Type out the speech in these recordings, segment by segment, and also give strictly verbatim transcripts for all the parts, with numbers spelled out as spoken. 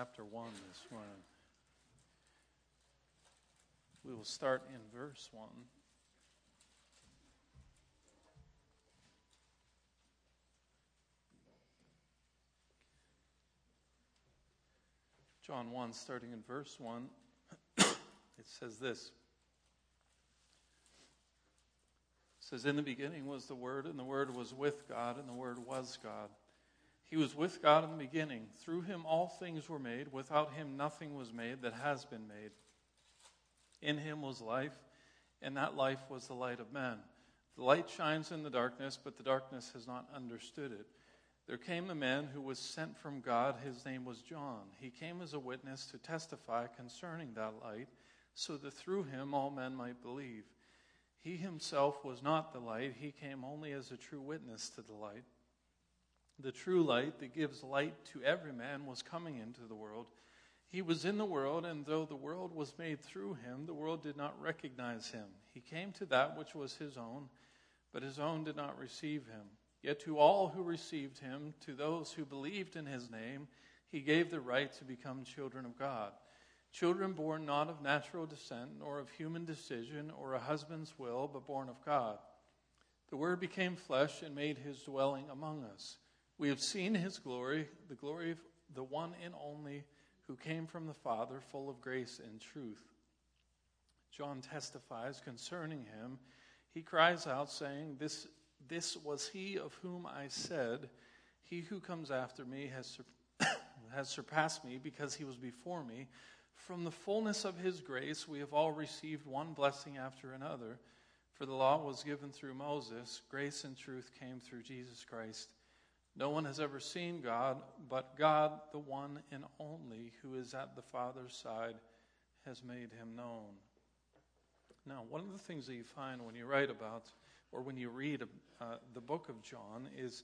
chapter one this morning. We will start in verse one. John one, starting in verse one, it says this. It says, "In the beginning was the Word, and the Word was with God, and the Word was God. He was with God in the beginning. Through him all things were made. Without him nothing was made that has been made. In him was life, and that life was the light of men. The light shines in the darkness, but the darkness has not understood it. There came a man who was sent from God. His name was John. He came as a witness to testify concerning that light, so that through him all men might believe. He himself was not the light. He came only as a true witness to the light. The true light that gives light to every man was coming into the world. He was in the world, and though the world was made through him, the world did not recognize him. He came to that which was his own, but his own did not receive him. Yet to all who received him, to those who believed in his name, he gave the right to become children of God. Children born not of natural descent, nor of human decision, or a husband's will, but born of God. The Word became flesh and made his dwelling among us. We have seen his glory, the glory of the one and only who came from the Father, full of grace and truth." John testifies concerning him. He cries out, saying, This, this was he of whom I said, He who comes after me has, sur- has surpassed me, because he was before me. From the fullness of his grace we have all received one blessing after another. For the law was given through Moses. Grace and truth came through Jesus Christ. No one has ever seen God, but God, the one and only, who is at the Father's side, has made him known. Now, one of the things that you find when you write about, or when you read uh, the book of John, is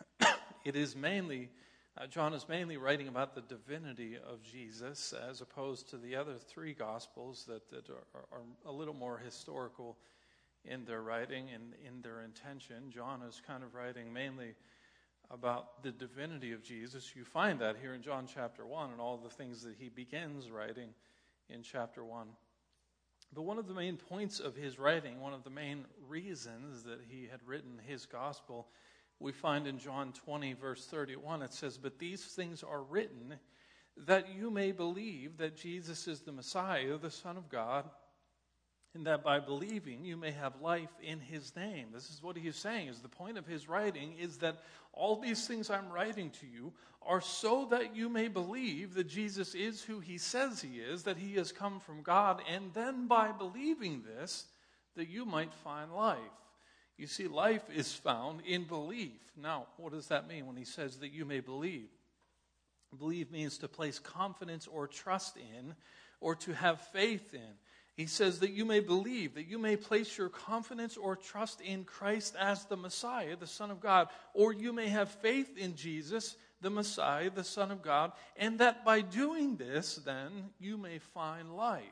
it is mainly, uh, John is mainly writing about the divinity of Jesus, as opposed to the other three Gospels that, that are, are a little more historical in their writing and in their intention. John is kind of writing mainly about the divinity of Jesus. You find that here in John chapter one and all the things that he begins writing in chapter one. But one of the main points of his writing, one of the main reasons that he had written his gospel, we find in John twenty, verse thirty-one. It says, "But these things are written that you may believe that Jesus is the Messiah, the Son of God, and that by believing you may have life in his name." This is what he is saying, is the point of his writing is that all these things I'm writing to you are so that you may believe that Jesus is who he says he is, that he has come from God, and then by believing this, that you might find life. You see, life is found in belief. Now, what does that mean when he says that you may believe? Believe means to place confidence or trust in, or to have faith in. He says that you may believe, that you may place your confidence or trust in Christ as the Messiah, the Son of God, or you may have faith in Jesus, the Messiah, the Son of God, and that by doing this, then, you may find life.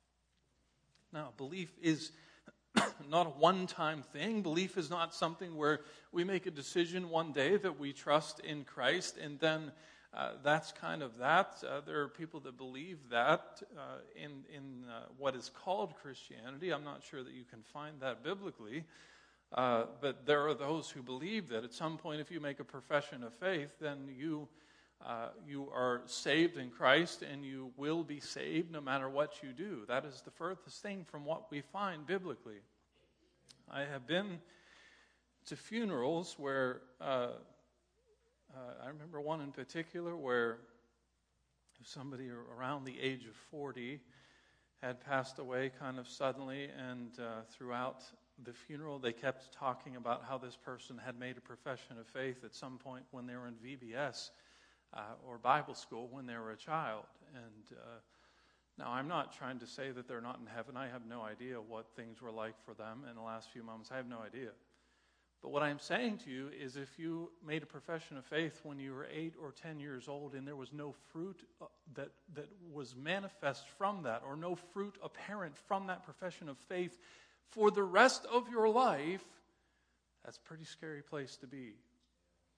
Now, belief is not a one-time thing. Belief is not something where we make a decision one day that we trust in Christ, and then Uh, that's kind of that. Uh, there are people that believe that uh, in, in uh, what is called Christianity. I'm not sure that you can find that biblically. Uh, but there are those who believe that at some point, if you make a profession of faith, then you uh, you are saved in Christ, and you will be saved no matter what you do. That is the furthest thing from what we find biblically. I have been to funerals where Uh, Uh, I remember one in particular where somebody around the age of forty had passed away kind of suddenly, and uh, throughout the funeral they kept talking about how this person had made a profession of faith at some point when they were in V B S uh, or Bible school when they were a child. And uh, now I'm not trying to say that they're not in heaven. I have no idea what things were like for them in the last few moments. I have no idea. But what I'm saying to you is, if you made a profession of faith when you were eight or ten years old and there was no fruit that, that was manifest from that, or no fruit apparent from that profession of faith for the rest of your life, that's a pretty scary place to be.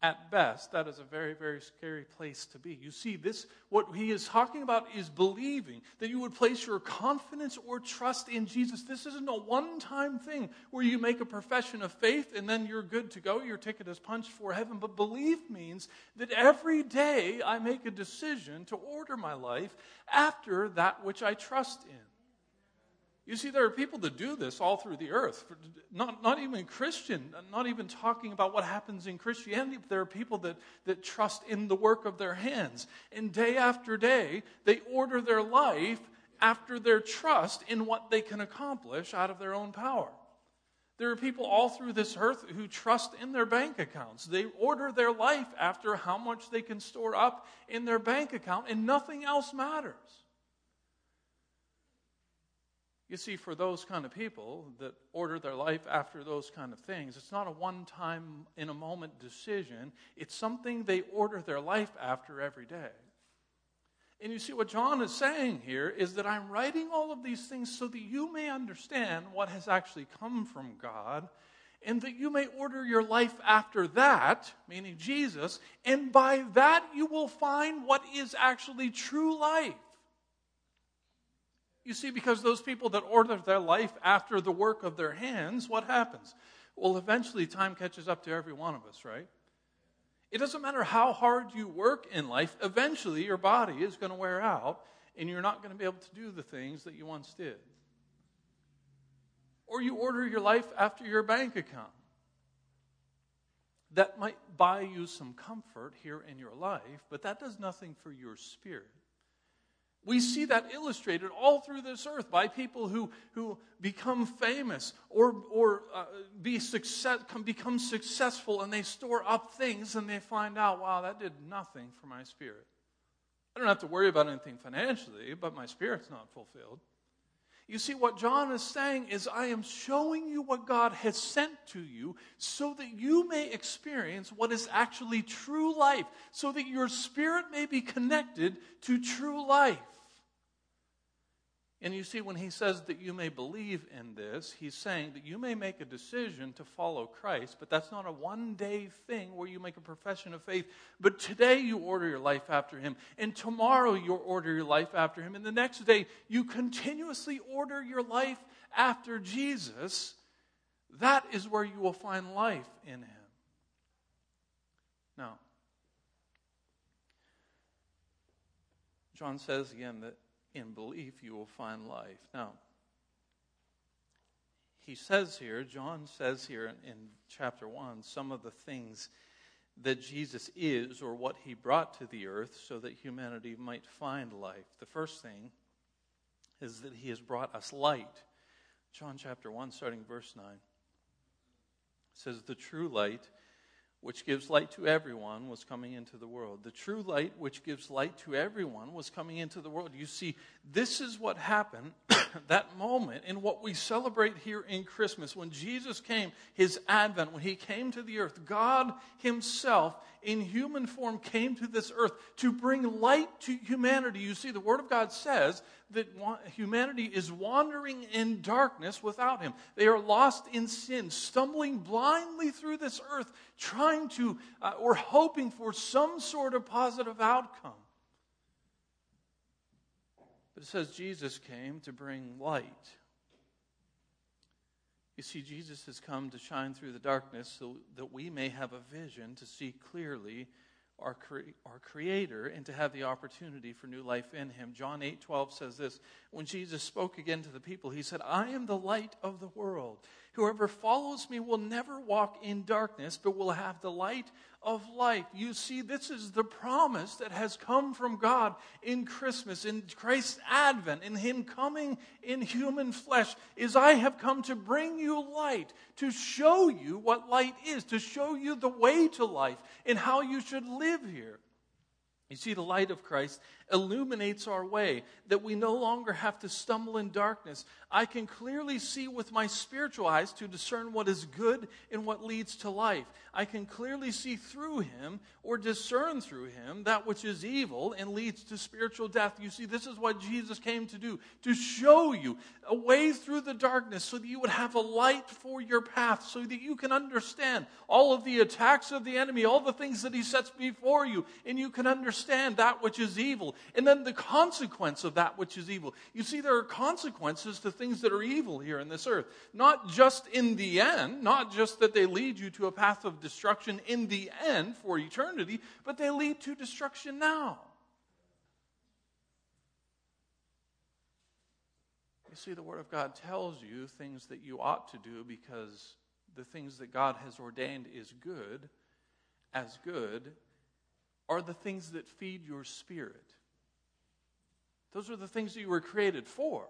at best, that is a very, very scary place to be. You see, this, what he is talking about is believing, that you would place your confidence or trust in Jesus. This isn't a one-time thing where you make a profession of faith and then you're good to go. Your ticket is punched for heaven. But belief means that every day I make a decision to order my life after that which I trust in. You see, there are people that do this all through the earth. Not, not even Christian, not even talking about what happens in Christianity, but there are people that, that trust in the work of their hands. And day after day, they order their life after their trust in what they can accomplish out of their own power. There are people all through this earth who trust in their bank accounts. They order their life after how much they can store up in their bank account, and nothing else matters. You see, for those kind of people that order their life after those kind of things, it's not a one-time, in a moment decision. It's something they order their life after every day. And you see, what John is saying here is that I'm writing all of these things so that you may understand what has actually come from God, and that you may order your life after that, meaning Jesus, and by that you will find what is actually true life. You see, because those people that order their life after the work of their hands, what happens? Well, eventually time catches up to every one of us, right? It doesn't matter how hard you work in life, eventually your body is going to wear out and you're not going to be able to do the things that you once did. Or you order your life after your bank account. That might buy you some comfort here in your life, but that does nothing for your spirit. We see that illustrated all through this earth by people who, who become famous or, or uh, be success, become successful, and they store up things and they find out, wow, that did nothing for my spirit. I don't have to worry about anything financially, but my spirit's not fulfilled. You see, what John is saying is, I am showing you what God has sent to you so that you may experience what is actually true life, so that your spirit may be connected to true life. And you see, when he says that you may believe in this, he's saying that you may make a decision to follow Christ, but that's not a one-day thing where you make a profession of faith. But today you order your life after him, and tomorrow you order your life after him, and the next day you continuously order your life after Jesus. That is where you will find life in him. Now, John says again that in belief you will find life. Now, he says here, John says here in, in chapter one, some of the things that Jesus is, or what he brought to the earth so that humanity might find life. The first thing is that he has brought us light. John chapter one, starting verse nine, says, the true light, which gives light to everyone, was coming into the world. The true light, which gives light to everyone, was coming into the world. You see, this is what happened, that moment, in what we celebrate here in Christmas. When Jesus came, his advent, when he came to the earth, God himself in human form came to this earth to bring light to humanity. You see, the Word of God says that humanity is wandering in darkness without him. They are lost in sin, stumbling blindly through this earth, trying to, uh, or hoping for some sort of positive outcome. But it says Jesus came to bring light. You see, Jesus has come to shine through the darkness so that we may have a vision to see clearly our, cre- our Creator and to have the opportunity for new life in him. John eight twelve says this, when Jesus spoke again to the people, he said, I am the light of the world. Whoever follows me will never walk in darkness, but will have the light of life. You see, this is the promise that has come from God in Christmas, in Christ's advent, in him coming in human flesh, is I have come to bring you light, to show you what light is, to show you the way to life and how you should live here. You see, the light of Christ illuminates our way, that we no longer have to stumble in darkness. I can clearly see with my spiritual eyes to discern what is good and what leads to life. I can clearly see through him or discern through him that which is evil and leads to spiritual death. You see, this is what Jesus came to do, to show you a way through the darkness so that you would have a light for your path, so that you can understand all of the attacks of the enemy, all the things that he sets before you, and you can understand that which is evil, and then the consequence of that which is evil. You see, there are consequences to things that are evil here in this earth. Not just in the end, not just that they lead you to a path of destruction in the end for eternity, but they lead to destruction now. You see, the Word of God tells you things that you ought to do because the things that God has ordained is good, as good, are the things that feed your spirit. Those are the things that you were created for.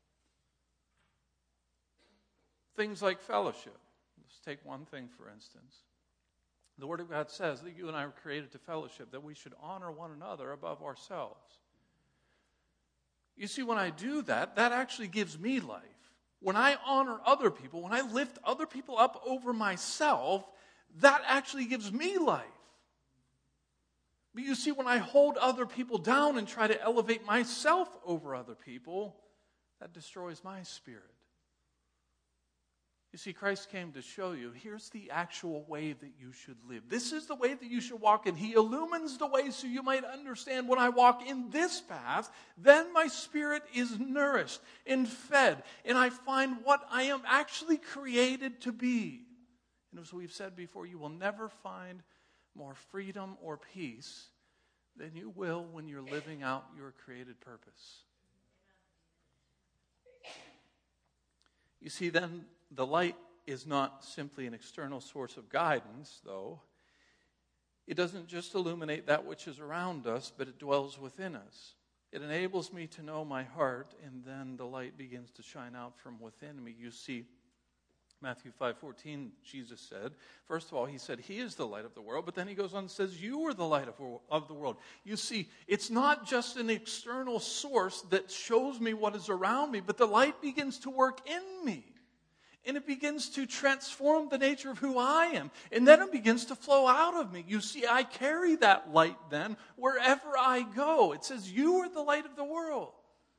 Things like fellowship. Let's take one thing, for instance. The Word of God says that you and I were created to fellowship, that we should honor one another above ourselves. You see, when I do that, that actually gives me life. When I honor other people, when I lift other people up over myself, that actually gives me life. But you see, when I hold other people down and try to elevate myself over other people, that destroys my spirit. You see, Christ came to show you, here's the actual way that you should live. This is the way that you should walk in. He illumines the way so you might understand when I walk in this path, then my spirit is nourished and fed, and I find what I am actually created to be. And as we've said before, you will never find more freedom or peace than you will when you're living out your created purpose. You see, then, the light is not simply an external source of guidance, though. It doesn't just illuminate that which is around us, but it dwells within us. It enables me to know my heart, and then the light begins to shine out from within me. You see, Matthew five fourteen, Jesus said, first of all, he said, he is the light of the world, but then he goes on and says, you are the light of, of the world. You see, it's not just an external source that shows me what is around me, but the light begins to work in me. And it begins to transform the nature of who I am. And then it begins to flow out of me. You see, I carry that light then wherever I go. It says, you are the light of the world.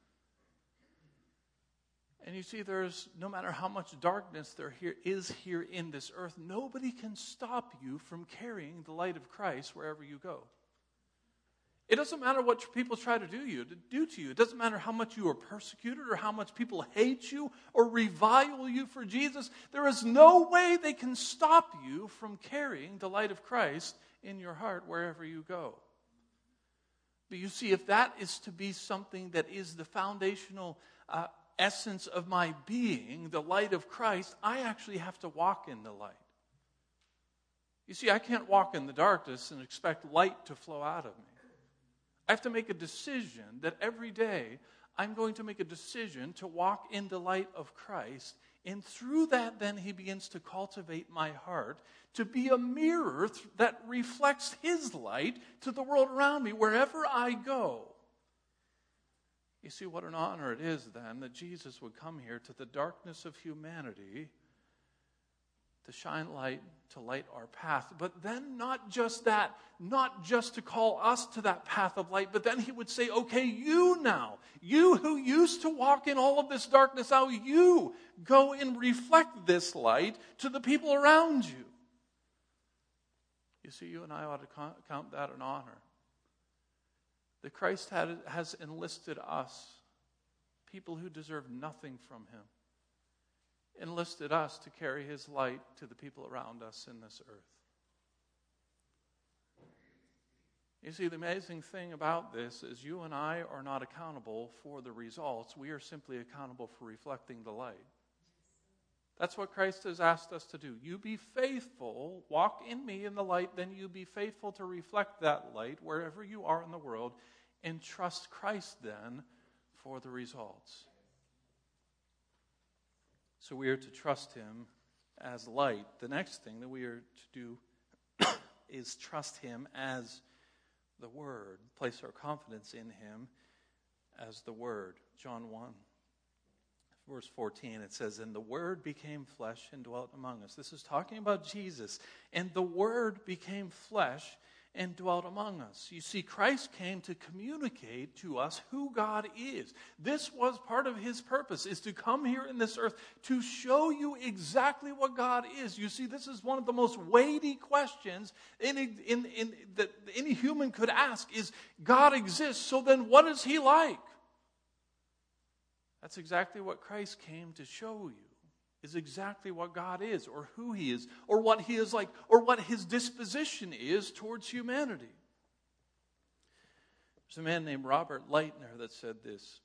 And you see, there's, no matter how much darkness there here is here in this earth, nobody can stop you from carrying the light of Christ wherever you go. It doesn't matter what people try to do you to do to you. It doesn't matter how much you are persecuted or how much people hate you or revile you for Jesus. There is no way they can stop you from carrying the light of Christ in your heart wherever you go. But you see, if that is to be something that is the foundational uh, essence of my being, the light of Christ, I actually have to walk in the light. You see, I can't walk in the darkness and expect light to flow out of me. I have to make a decision that every day I'm going to make a decision to walk in the light of Christ. And through that, then he begins to cultivate my heart to be a mirror that reflects his light to the world around me wherever I go. You see, what an honor it is then that Jesus would come here to the darkness of humanity to shine light, to light our path. But then not just that, not just to call us to that path of light, but then he would say, okay, you now, you who used to walk in all of this darkness, now you go and reflect this light to the people around you. You see, you and I ought to count that an honor. That Christ had, has enlisted us, people who deserve nothing from him, enlisted us to carry his light to the people around us in this earth. You see, the amazing thing about this is you and I are not accountable for the results. We are simply accountable for reflecting the light. That's what Christ has asked us to do. You be faithful, walk in me in the light, then you be faithful to reflect that light wherever you are in the world, and trust Christ then for the results. So we are to trust him as light. The next thing that we are to do is trust him as the Word, place our confidence in him as the Word. John one, verse fourteen, it says, "And the Word became flesh and dwelt among us." This is talking about Jesus. And the Word became flesh and dwelt among us. You see, Christ came to communicate to us who God is. This was part of his purpose, is to come here in this earth to show you exactly what God is. You see, this is one of the most weighty questions any, in, in, that any human could ask is, God exists, so then what is he like? That's exactly what Christ came to show you. Is exactly what God is, or who he is, or what he is like, or what his disposition is towards humanity. There's a man named Robert Leitner that said this.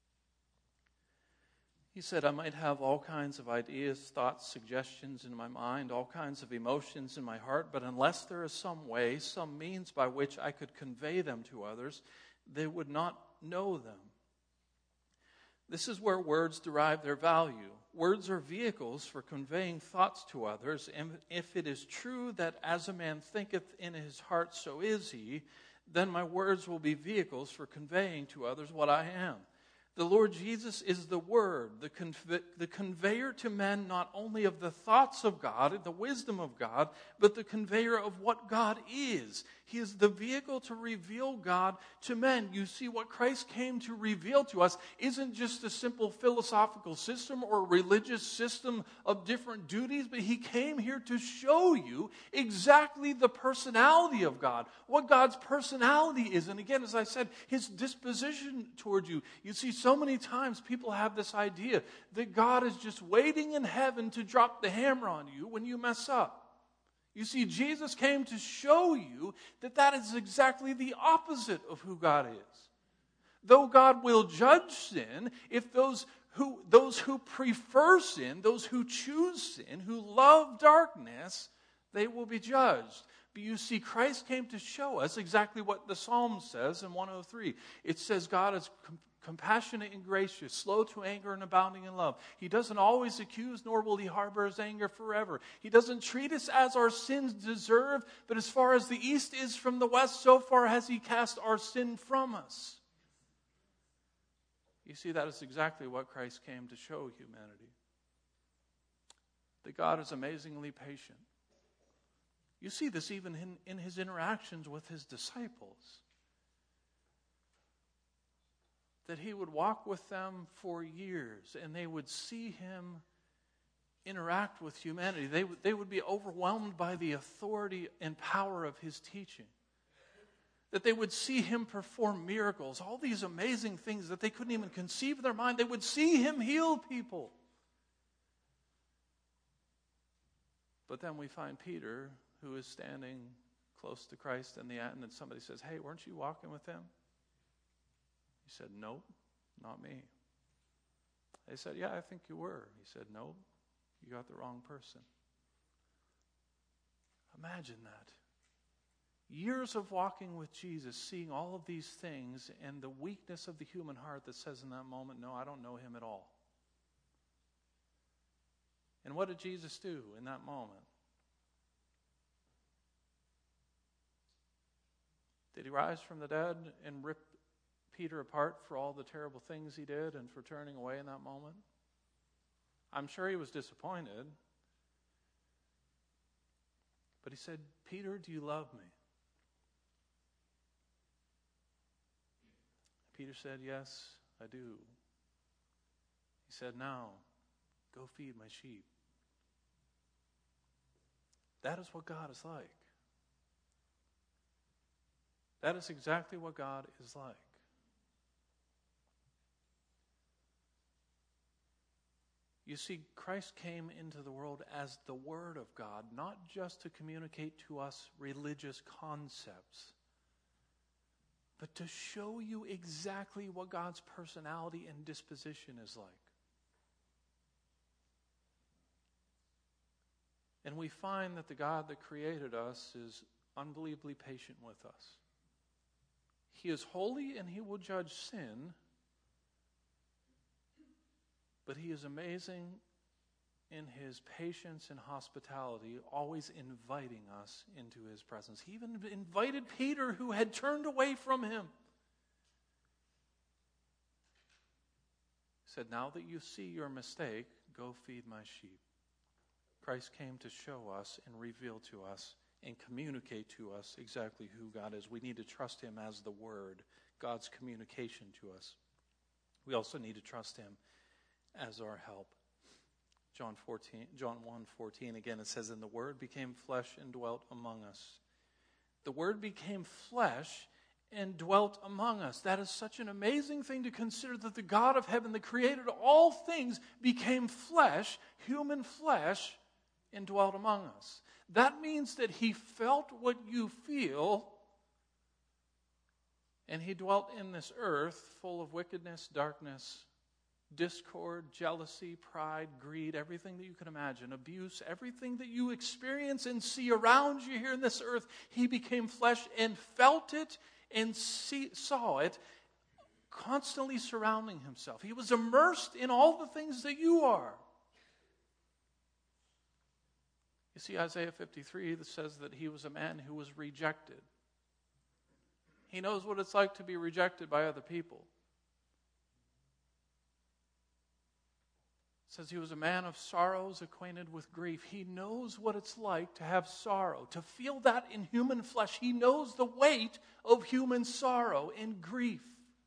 He said, "I might have all kinds of ideas, thoughts, suggestions in my mind, all kinds of emotions in my heart, but unless there is some way, some means by which I could convey them to others, they would not know them." This is where words derive their value. Words are vehicles for conveying thoughts to others, and if it is true that as a man thinketh in his heart, so is he, then my words will be vehicles for conveying to others what I am. The Lord Jesus is the Word, the, conve- the conveyor to men not only of the thoughts of God and the wisdom of God, but the conveyor of what God is. He is the vehicle to reveal God to men. You see, what Christ came to reveal to us isn't just a simple philosophical system or religious system of different duties, but he came here to show you exactly the personality of God, what God's personality is. And again, as I said, his disposition toward you. You see, so many times people have this idea that God is just waiting in heaven to drop the hammer on you when you mess up. You see, Jesus came to show you that that is exactly the opposite of who God is. Though God will judge sin, if those who, those who prefer sin, those who choose sin, who love darkness, they will be judged. But you see, Christ came to show us exactly what the Psalm says in one oh three. It says God is com- compassionate and gracious, slow to anger and abounding in love. He doesn't always accuse, nor will he harbor his anger forever. He doesn't treat us as our sins deserve, but as far as the east is from the west, so far has he cast our sin from us. You see, that is exactly what Christ came to show humanity. That God is amazingly patient. You see this even in, in his interactions with his disciples. That he would walk with them for years and they would see him interact with humanity. They, they would be overwhelmed by the authority and power of his teaching. That they would see him perform miracles, all these amazing things that they couldn't even conceive in their mind. They would see him heal people. But then we find Peter, who is standing close to Christ in the end, and somebody says, "Hey, weren't you walking with him?" He said, "Nope, not me." They said, "Yeah, I think you were." He said, "Nope, you got the wrong person." Imagine that. Years of walking with Jesus, seeing all of these things, and the weakness of the human heart that says in that moment, "No, I don't know him at all." And what did Jesus do in that moment? Did he rise from the dead and rip Peter apart for all the terrible things he did and for turning away in that moment? I'm sure he was disappointed. But he said, "Peter, do you love me?" Peter said, "Yes, I do." He said, "Now, go feed my sheep." That is what God is like. That is exactly what God is like. You see, Christ came into the world as the Word of God, not just to communicate to us religious concepts, but to show you exactly what God's personality and disposition is like. And we find that the God that created us is unbelievably patient with us. He is holy and he will judge sin, but he is amazing in his patience and hospitality, always inviting us into his presence. He even invited Peter, who had turned away from him. He said, now that you see your mistake, go feed my sheep. Christ came to show us and reveal to us and communicate to us exactly who God is. We need to trust him as the Word, God's communication to us. We also need to trust him as our help. John fourteen, John one fourteen, again it says, and the Word became flesh and dwelt among us. The Word became flesh and dwelt among us. That is such an amazing thing to consider, that the God of heaven that created all things became flesh, human flesh, and dwelt among us. That means that he felt what you feel, and he dwelt in this earth full of wickedness, darkness, discord, jealousy, pride, greed, everything that you can imagine, abuse, everything that you experience and see around you here in this earth. He became flesh and felt it and see, saw it, constantly surrounding himself. He was immersed in all the things that you are. You see, Isaiah fifty-three that says that he was a man who was rejected. He knows what it's like to be rejected by other people. It says he was a man of sorrows, acquainted with grief. He knows what it's like to have sorrow, to feel that in human flesh. He knows the weight of human sorrow and grief.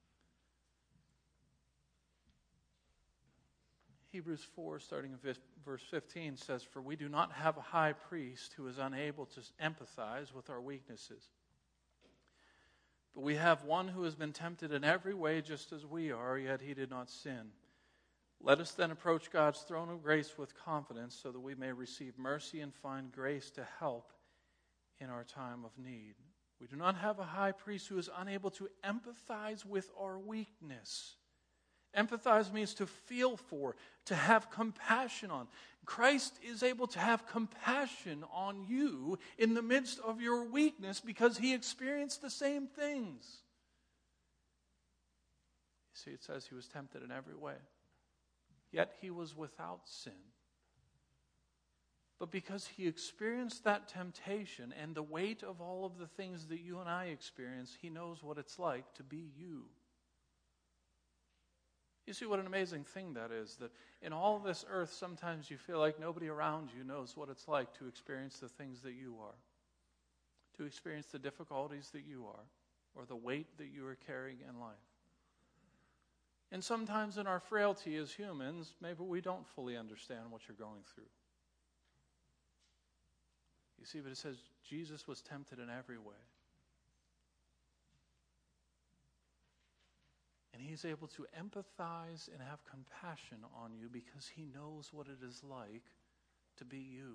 Hebrews four, starting in verse fifteen, says, for we do not have a high priest who is unable to empathize with our weaknesses. But we have one who has been tempted in every way just as we are, yet he did not sin. Let us then approach God's throne of grace with confidence so that we may receive mercy and find grace to help in our time of need. We do not have a high priest who is unable to empathize with our weakness. Empathize means to feel for, to have compassion on. Christ is able to have compassion on you in the midst of your weakness because he experienced the same things. You see, it says he was tempted in every way, yet he was without sin. But because he experienced that temptation and the weight of all of the things that you and I experience, he knows what it's like to be you. You see what an amazing thing that is, that in all of this earth, sometimes you feel like nobody around you knows what it's like to experience the things that you are, to experience the difficulties that you are, or the weight that you are carrying in life. And sometimes in our frailty as humans, maybe we don't fully understand what you're going through. You see, but it says Jesus was tempted in every way. And he's able to empathize and have compassion on you because he knows what it is like to be you.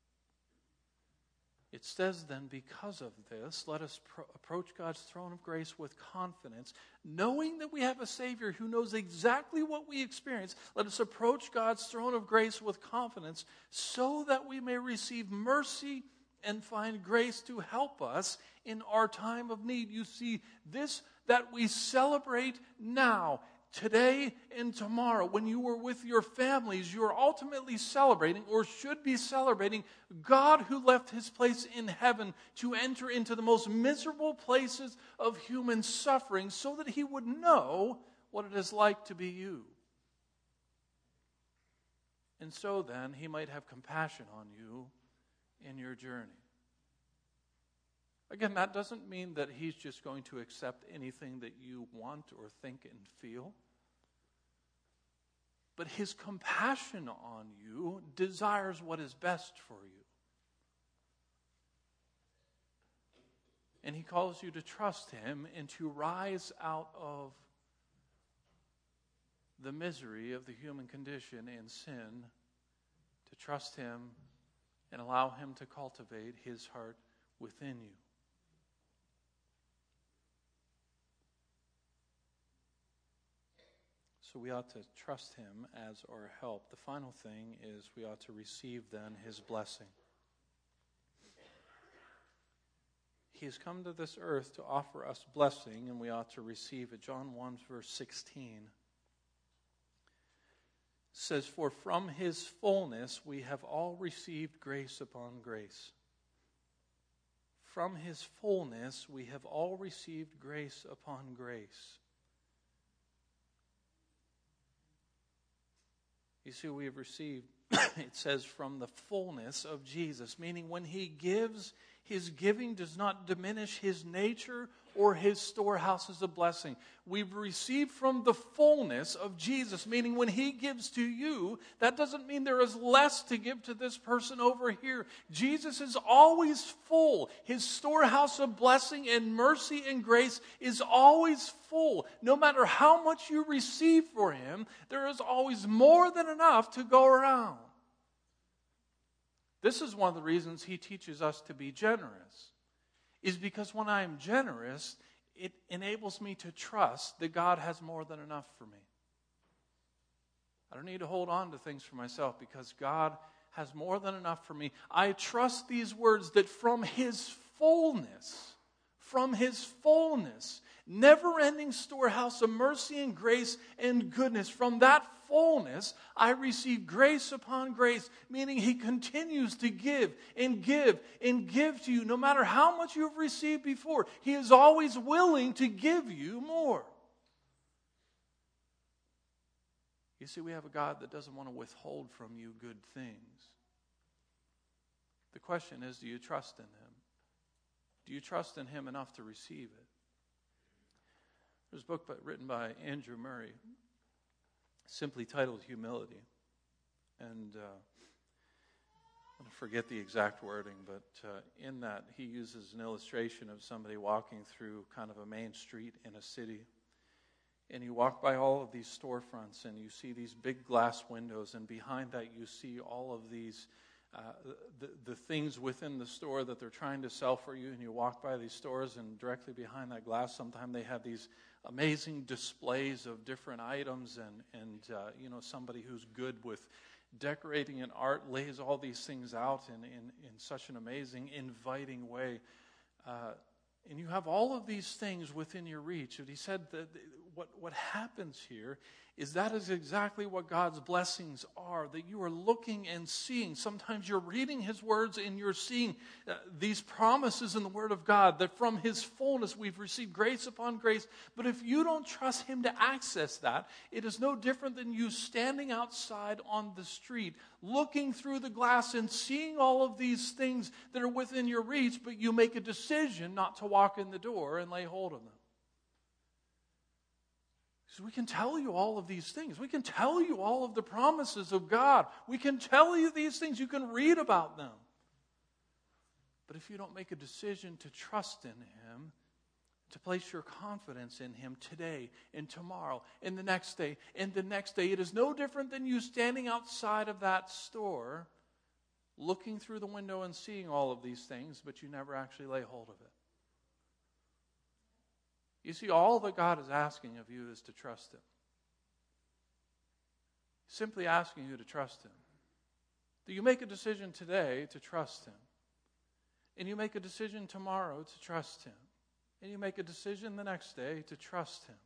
It says then, because of this, let us pro- approach God's throne of grace with confidence, knowing that we have a Savior who knows exactly what we experience. Let us approach God's throne of grace with confidence so that we may receive mercy and find grace to help us in our time of need. You see, this that we celebrate now, today and tomorrow, when you were with your families, you are ultimately celebrating, or should be celebrating, God who left his place in heaven to enter into the most miserable places of human suffering so that he would know what it is like to be you. And so then, he might have compassion on you in your journey. Again, that doesn't mean that he's just going to accept anything that you want or think and feel. But his compassion on you desires what is best for you. And he calls you to trust him and to rise out of the misery of the human condition and sin, to trust him and allow him to cultivate his heart within you. So we ought to trust him as our help. The final thing is we ought to receive then his blessing. He has come to this earth to offer us blessing, and we ought to receive it. John one, verse sixteen. says, for from his fullness we have all received grace upon grace. From his fullness we have all received grace upon grace. You see, we have received, it says, from the fullness of Jesus, meaning when he gives, his giving does not diminish his nature or his storehouses of blessing. We've received from the fullness of Jesus, meaning when he gives to you, that doesn't mean there is less to give to this person over here. Jesus is always full. His storehouse of blessing and mercy and grace is always full. No matter how much you receive for him, there is always more than enough to go around. This is one of the reasons he teaches us to be generous, is because when I am generous, it enables me to trust that God has more than enough for me. I don't need to hold on to things for myself because God has more than enough for me. I trust these words that from his fullness, from his fullness, never-ending storehouse of mercy and grace and goodness, from that fullness, I receive grace upon grace, meaning he continues to give and give and give to you. No matter how much you have received before, he is always willing to give you more. You see, we have a God that doesn't want to withhold from you good things. The question is, do you trust in him? Do you trust in him enough to receive it? There's a book by, written by Andrew Murray, simply titled Humility. And uh, I'm going to forget the exact wording, but uh, in that he uses an illustration of somebody walking through kind of a main street in a city. And you walk by all of these storefronts and you see these big glass windows, and behind that you see all of these uh, the, the things within the store that they're trying to sell for you. And you walk by these stores, and directly behind that glass sometimes they have these amazing displays of different items, and, and uh, you know, somebody who's good with decorating and art lays all these things out in, in, in such an amazing, inviting way. Uh, and you have all of these things within your reach. And he said that what, what happens here is that is exactly what God's blessings are, that you are looking and seeing. Sometimes you're reading his words and you're seeing uh, these promises in the word of God, that from his fullness we've received grace upon grace. But if you don't trust him to access that, it is no different than you standing outside on the street, looking through the glass and seeing all of these things that are within your reach, but you make a decision not to walk in the door and lay hold of them. So we can tell you all of these things. We can tell you all of the promises of God. We can tell you these things. You can read about them. But if you don't make a decision to trust in him, to place your confidence in him today and tomorrow and the next day and the next day, it is no different than you standing outside of that store, looking through the window and seeing all of these things, but you never actually lay hold of it. You see, all that God is asking of you is to trust him. Simply asking you to trust him. Do you make a decision today to trust him? And you make a decision tomorrow to trust him. And you make a decision the next day to trust him.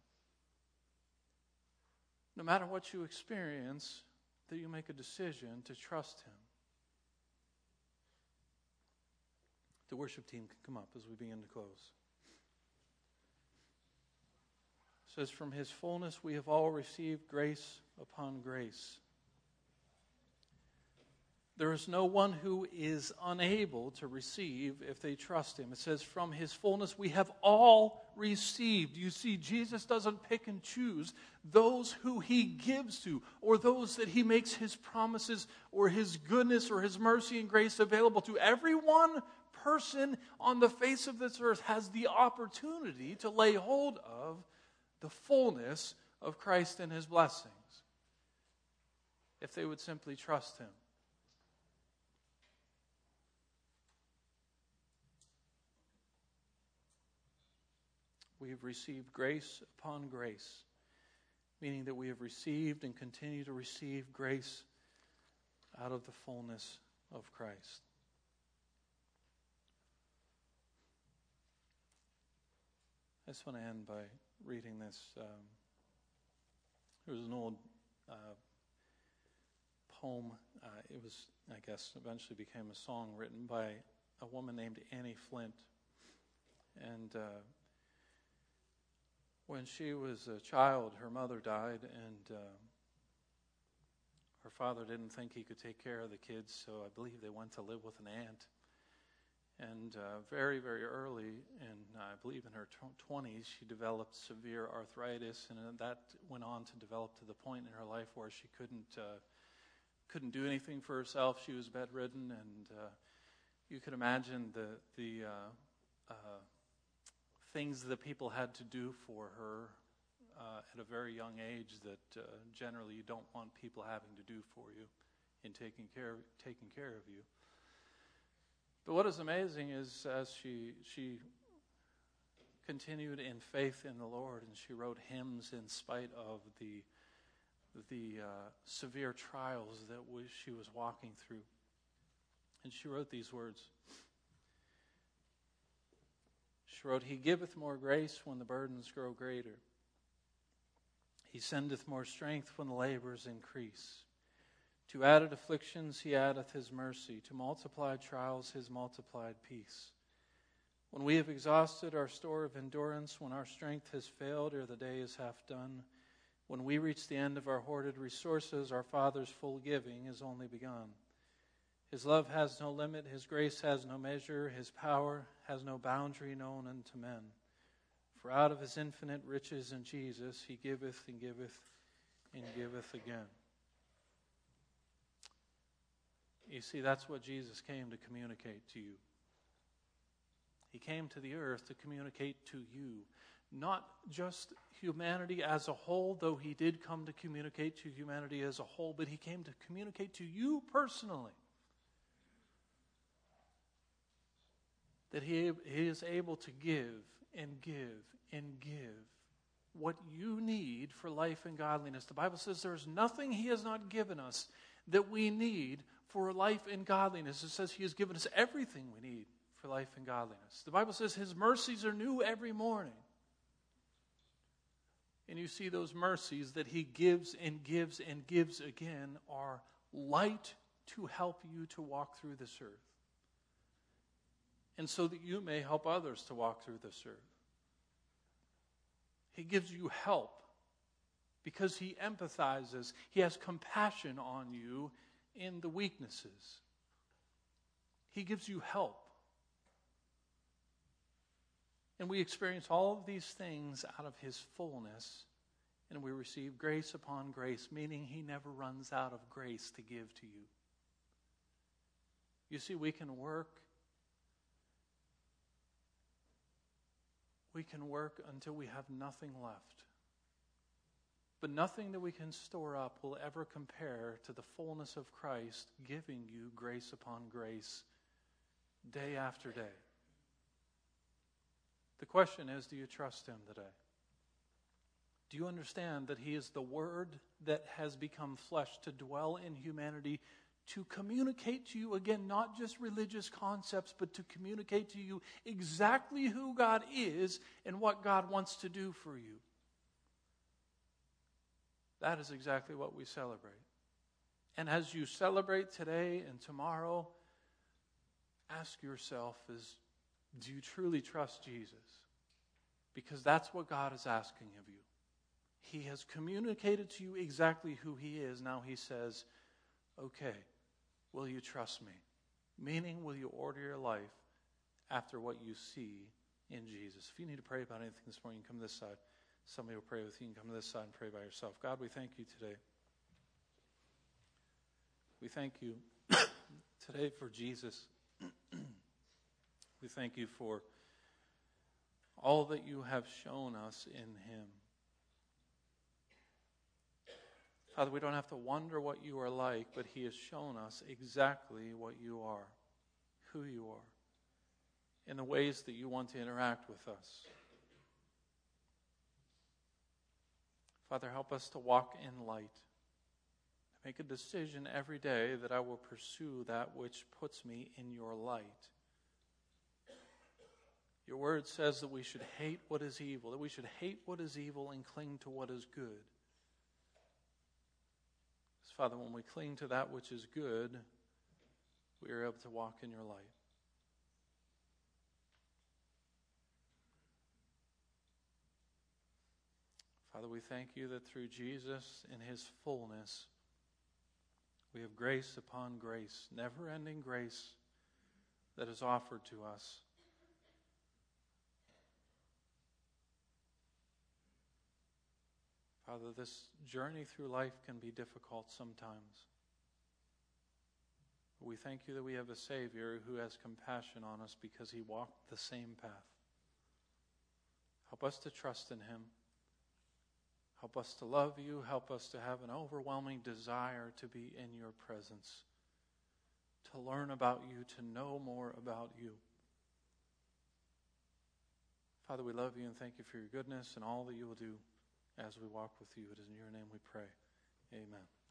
No matter what you experience, that you make a decision to trust him. The worship team can come up as we begin to close. It says, from his fullness we have all received grace upon grace. There is no one who is unable to receive if they trust him. It says, from his fullness we have all received. You see, Jesus doesn't pick and choose those who he gives to, or those that he makes his promises or his goodness or his mercy and grace available to. Every one person on the face of this earth has the opportunity to lay hold of the fullness of Christ and his blessings, if they would simply trust him. We have received grace upon grace, meaning that we have received and continue to receive grace out of the fullness of Christ. I just want to end by reading this. Um, there was an old uh, poem. Uh, it was, I guess, eventually became a song written by a woman named Annie Flint. And uh, when she was a child, her mother died, and uh, her father didn't think he could take care of the kids, so I believe they went to live with an aunt. And uh, very, very early, in uh, I believe in her twenties, she developed severe arthritis, and that went on to develop to the point in her life where she couldn't uh, couldn't do anything for herself. She was bedridden, and uh, you could imagine the the uh, uh, things that people had to do for her uh, at a very young age that uh, generally you don't want people having to do for you in taking care taking care of you. But what is amazing is as she she continued in faith in the Lord, and she wrote hymns in spite of the the uh, severe trials that we, she was walking through. And she wrote these words. She wrote, "He giveth more grace when the burdens grow greater. He sendeth more strength when the labors increase. To added afflictions he addeth his mercy. To multiplied trials his multiplied peace. When we have exhausted our store of endurance, when our strength has failed ere the day is half done, when we reach the end of our hoarded resources, our Father's full giving is only begun. His love has no limit, his grace has no measure, his power has no boundary known unto men. For out of his infinite riches in Jesus he giveth and giveth and giveth again." You see, that's what Jesus came to communicate to you. He came to the earth to communicate to you, not just humanity as a whole, though he did come to communicate to humanity as a whole, but he came to communicate to you personally. That he, he is able to give and give and give what you need for life and godliness. The Bible says there's nothing he has not given us that we need for life and godliness. It says he has given us everything we need for life and godliness. The Bible says his mercies are new every morning. And you see those mercies that he gives and gives and gives again are light to help you to walk through this earth. And so that you may help others to walk through this earth. He gives you help because he empathizes. He has compassion on you in the weaknesses. He gives you help. And we experience all of these things out of his fullness, and we receive grace upon grace, meaning he never runs out of grace to give to you. You see, we can work We can work until we have nothing left. But nothing that we can store up will ever compare to the fullness of Christ giving you grace upon grace day after day. The question is, do you trust him today? Do you understand that he is the Word that has become flesh to dwell in humanity, to communicate to you, again, not just religious concepts, but to communicate to you exactly who God is and what God wants to do for you? That is exactly what we celebrate. And as you celebrate today and tomorrow, ask yourself, is, do you truly trust Jesus? Because that's what God is asking of you. He has communicated to you exactly who he is. Now he says, okay, will you trust me? Meaning, will you order your life after what you see in Jesus? If you need to pray about anything this morning, come to this side. Somebody will pray with you. You can come to this side and pray by yourself. God, we thank you today. We thank you today for Jesus. We thank you for all that you have shown us in him. Father, we don't have to wonder what you are like, but he has shown us exactly what you are, who you are, in the ways that you want to interact with us. Father, help us to walk in light. Make a decision every day that I will pursue that which puts me in your light. Your word says that we should hate what is evil, that we should hate what is evil and cling to what is good. Father, when we cling to that which is good, we are able to walk in your light. Father, we thank you that through Jesus in his fullness, we have grace upon grace, never-ending grace that is offered to us. Father, this journey through life can be difficult sometimes. But we thank you that we have a Savior who has compassion on us because he walked the same path. Help us to trust in him. Help us to love you. Help us to have an overwhelming desire to be in your presence, to learn about you, to know more about you. Father, we love you and thank you for your goodness and all that you will do as we walk with you. It is in your name we pray. Amen.